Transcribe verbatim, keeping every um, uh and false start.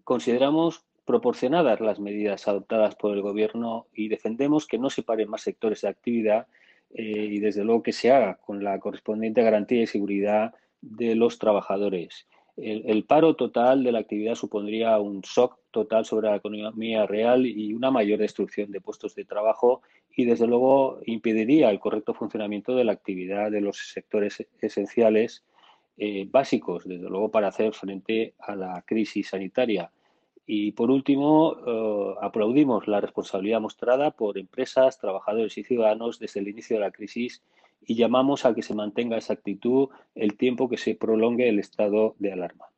consideramos proporcionadas las medidas adoptadas por el Gobierno y defendemos que no se paren más sectores de actividad eh, y, desde luego, que se haga con la correspondiente garantía y seguridad de los trabajadores. El, el paro total de la actividad supondría un shock total sobre la economía real y una mayor destrucción de puestos de trabajo y, desde luego, impediría el correcto funcionamiento de la actividad de los sectores esenciales eh, básicos, desde luego, para hacer frente a la crisis sanitaria. Y, por último, eh, aplaudimos la responsabilidad mostrada por empresas, trabajadores y ciudadanos desde el inicio de la crisis y llamamos a que se mantenga esa actitud el tiempo que se prolongue el estado de alarma.